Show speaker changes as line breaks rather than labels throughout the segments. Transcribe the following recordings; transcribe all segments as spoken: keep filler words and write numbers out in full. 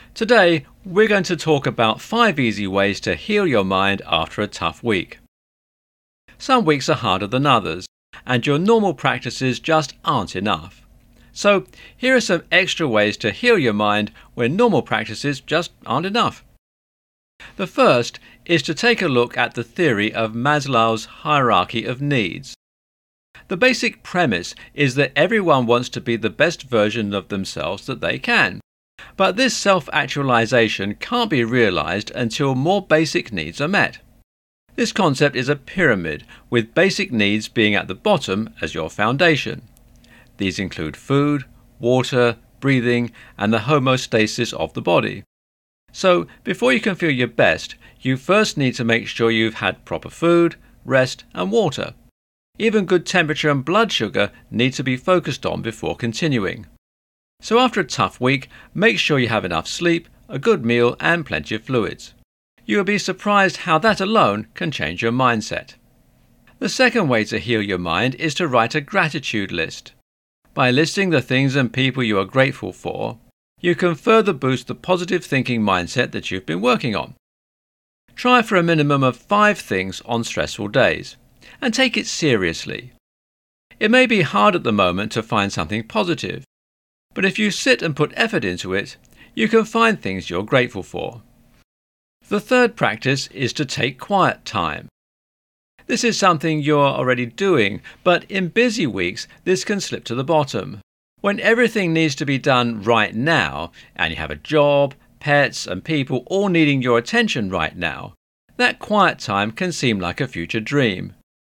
Today, we're going to talk about five easy ways to heal your mind after a tough week. Some weeks are harder than others, and your normal practices just aren't enough. So, here are some extra ways to heal your mind when normal practices just aren't enough. The first is to take a look at the theory of Maslow's hierarchy of needs. The basic premise is that everyone wants to be the best version of themselves that they can. But this self-actualization can't be realized until more basic needs are met. This concept is a pyramid, with basic needs being at the bottom as your foundation. These include food, water, breathing, and the homeostasis of the body. So, before you can feel your best, you first need to make sure you've had proper food, rest, and water. Even good temperature and blood sugar need to be focused on before continuing. So after a tough week, make sure you have enough sleep, a good meal, and plenty of fluids. You will be surprised how that alone can change your mindset. The second way to heal your mind is to write a gratitude list. By listing the things and people you are grateful for, you can further boost the positive thinking mindset that you've been working on. Try for a minimum of five things on stressful days, and take it seriously. It may be hard at the moment to find something positive, but if you sit and put effort into it, you can find things you're grateful for. The third practice is to take quiet time. This is something you're already doing, but in busy weeks this can slip to the bottom. When everything needs to be done right now, and you have a job, pets, and people all needing your attention right now, that quiet time can seem like a future dream.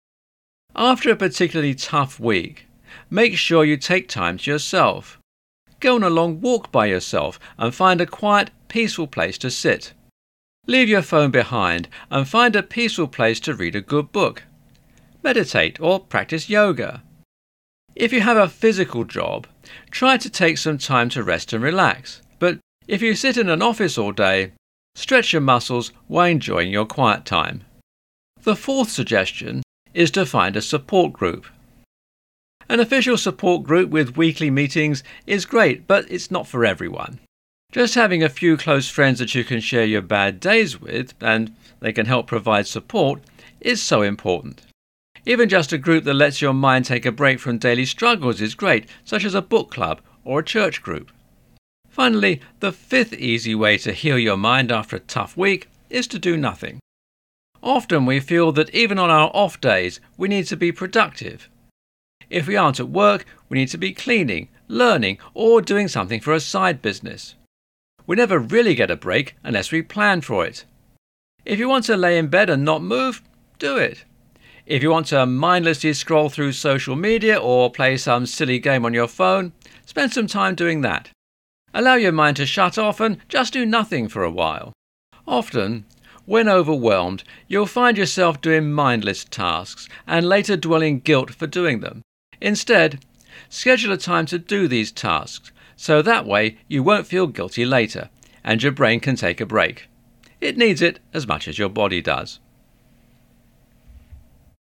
After a particularly tough week, make sure you take time to yourself. Go on a long walk by yourself and find a quiet, peaceful place to sit. Leave your phone behind and find a peaceful place to read a good book. Meditate or practice yoga. If you have a physical job, try to take some time to rest and relax. But if you sit in an office all day, stretch your muscles while enjoying your quiet time. The fourth suggestion is to find a support group. An official support group with weekly meetings is great, but it's not for everyone. Just having a few close friends that you can share your bad days with, and they can help provide support, is so important. Even just a group that lets your mind take a break from daily struggles is great, such as a book club or a church group. Finally, the fifth easy way to heal your mind after a tough week is to do nothing. Often we feel that even on our off days, we need to be productive. If we aren't at work, we need to be cleaning, learning, or doing something for a side business. We never really get a break unless we plan for it. If you want to lay in bed and not move, do it. If you want to mindlessly scroll through social media or play some silly game on your phone, spend some time doing that. Allow your mind to shut off and just do nothing for a while. Often, when overwhelmed, you'll find yourself doing mindless tasks and later dwelling guilt for doing them. Instead, schedule a time to do these tasks, so that way you won't feel guilty later, and your brain can take a break. It needs it as much as your body does.